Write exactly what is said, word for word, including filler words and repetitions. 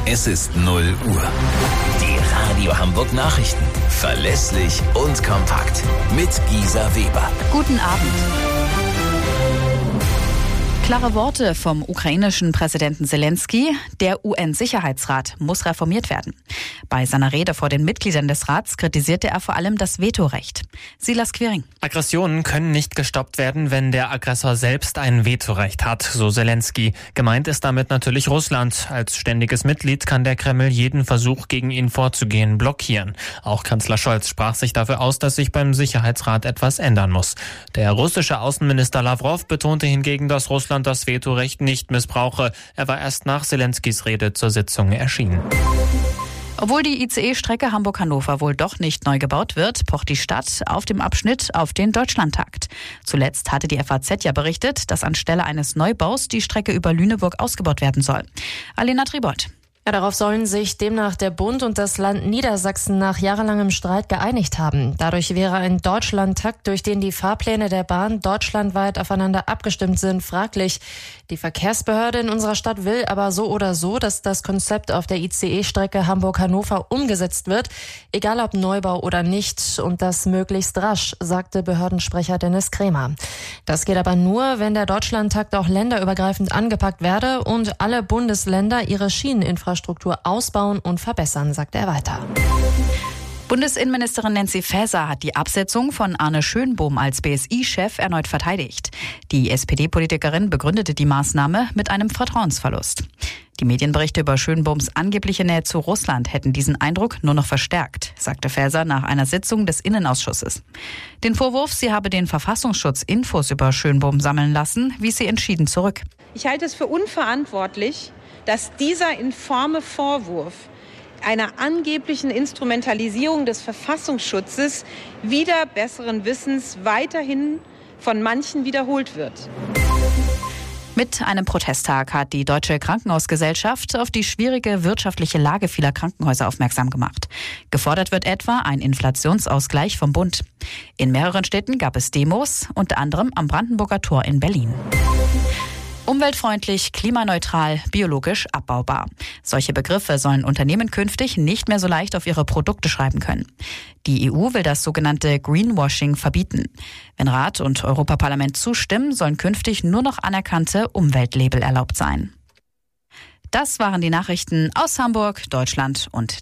Es ist null Uhr. Die Radio Hamburg Nachrichten. Verlässlich und kompakt. Mit Gisa Weber. Guten Abend. Klare Worte vom ukrainischen Präsidenten Zelensky. Der U N-Sicherheitsrat muss reformiert werden. Bei seiner Rede vor den Mitgliedern des Rats kritisierte er vor allem das Vetorecht. Silas Quiring. Aggressionen können nicht gestoppt werden, wenn der Aggressor selbst ein Vetorecht hat, so Zelensky. Gemeint ist damit natürlich Russland. Als ständiges Mitglied kann der Kreml jeden Versuch, gegen ihn vorzugehen, blockieren. Auch Kanzler Scholz sprach sich dafür aus, dass sich beim Sicherheitsrat etwas ändern muss. Der russische Außenminister Lavrov betonte hingegen, dass Russland das Vetorecht nicht missbrauche. Er war erst nach Zelenskys Rede zur Sitzung erschienen. Obwohl die I C E-Strecke Hamburg-Hannover wohl doch nicht neu gebaut wird, pocht die Stadt auf dem Abschnitt auf den Deutschlandtakt. Zuletzt hatte die F A Z ja berichtet, dass anstelle eines Neubaus die Strecke über Lüneburg ausgebaut werden soll. Alena Tribold. Ja, darauf sollen sich demnach der Bund und das Land Niedersachsen nach jahrelangem Streit geeinigt haben. Dadurch wäre ein Deutschlandtakt, durch den die Fahrpläne der Bahn deutschlandweit aufeinander abgestimmt sind, fraglich. Die Verkehrsbehörde in unserer Stadt will aber so oder so, dass das Konzept auf der I C E-Strecke Hamburg-Hannover umgesetzt wird, egal ob Neubau oder nicht, und das möglichst rasch, sagte Behördensprecher Dennis Krämer. Das geht aber nur, wenn der Deutschlandtakt auch länderübergreifend angepackt werde und alle Bundesländer ihre Schieneninfrastruktur Struktur ausbauen und verbessern, sagte er weiter. Bundesinnenministerin Nancy Faeser hat die Absetzung von Arne Schönbohm als B S I-Chef erneut verteidigt. Die S P D-Politikerin begründete die Maßnahme mit einem Vertrauensverlust. Die Medienberichte über Schönbohms angebliche Nähe zu Russland hätten diesen Eindruck nur noch verstärkt, sagte Faeser nach einer Sitzung des Innenausschusses. Den Vorwurf, sie habe den Verfassungsschutz Infos über Schönbohm sammeln lassen, wies sie entschieden zurück. Ich halte es für unverantwortlich, dass dieser informe Vorwurf einer angeblichen Instrumentalisierung des Verfassungsschutzes wider besseren Wissens weiterhin von manchen wiederholt wird. Mit einem Protesttag hat die Deutsche Krankenhausgesellschaft auf die schwierige wirtschaftliche Lage vieler Krankenhäuser aufmerksam gemacht. Gefordert wird etwa ein Inflationsausgleich vom Bund. In mehreren Städten gab es Demos, unter anderem am Brandenburger Tor in Berlin. Umweltfreundlich, klimaneutral, biologisch abbaubar. Solche Begriffe sollen Unternehmen künftig nicht mehr so leicht auf ihre Produkte schreiben können. Die E U will das sogenannte Greenwashing verbieten. Wenn Rat und Europaparlament zustimmen, sollen künftig nur noch anerkannte Umweltlabel erlaubt sein. Das waren die Nachrichten aus Hamburg, Deutschland und